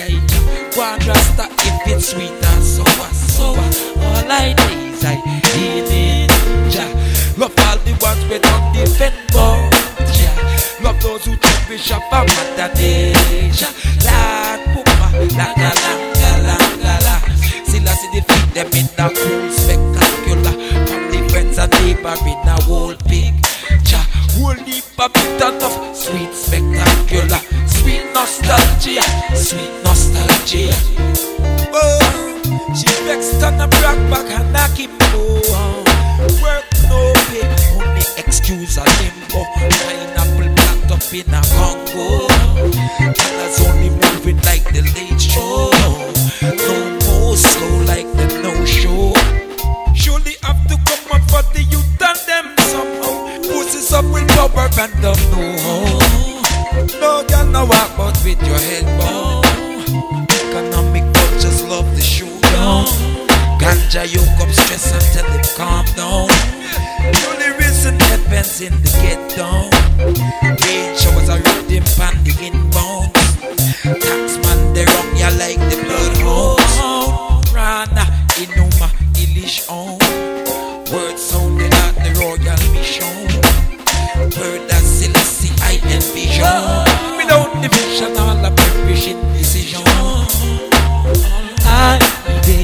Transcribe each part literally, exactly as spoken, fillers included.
yeah. One rasta if it's sweet and sour, sour. All I need is I heal it, yeah. Love all the ones we don't defend, but yeah. Love those who cherish up our mother nature. Lord, puma, langa, langa, langa, la. Still I see defeat them in a cool spectacular. Family, friends and neighbor in a whole big cha. Whole heap of bit enough. Sweet spectacular. Sweet nostalgia. Sweet nostalgia. Oh, she vexed on a black back and I keep going. Work no pay. Only excuse a limbo. Pineapple packed up in a Congo. Colors only moving like the late show. No more slow like the no show. Surely have to come up for the youth and them somehow. Pussies up with power and don't know. No girl no walk but with your head bow. Economic cultures love the showdown. Ganja yoke up stress and tell him calm down. Only reason happens in the ghetto. Rain showers are rhythm and the inbound. Taxman they wrong ya like the bloodhounds. Rana, Inuma, Ilish on. Words sounding at the royal mission. Word that Selassie I envision. Without division all a perishing decision. I did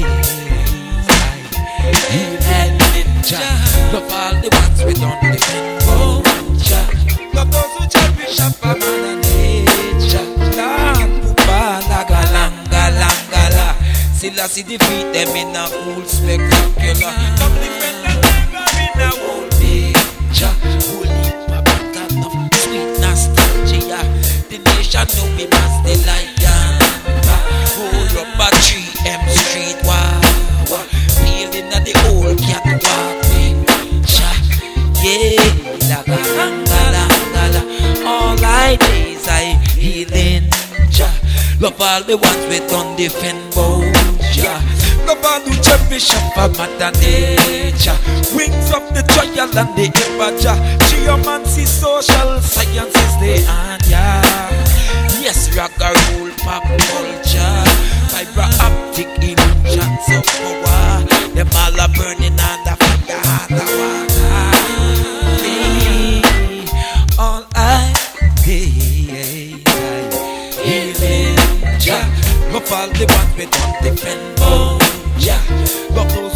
I heal and ninja. Love all the ones we don't defend. Oh, ja. Love those who cherish up a man and nature. Land, pupa, laga, langa, langa, la. Still I see defeat them in a whole spectacular. Family, friend and neighbor in a whole picture. Whole heap of big enough sweet nostalgia. The nation know me as the lion. Hold up a tree, M Street, wow, wow. Building at the old catwalk. Yeah, laga, langa, langa, la. All I need is I healing, ja. Love all the ones we don't defend, bow, ja. Love all who cherish up a mother nature. Wings of the trial and the imager. Geomancy, social science is the anya. Yes, rock and roll, pop culture. Fiber optic illusions of power. Them all are burning on the fire, hot water. All I need, healing, ja. Love all the ones we don't defend, oh, ja. Love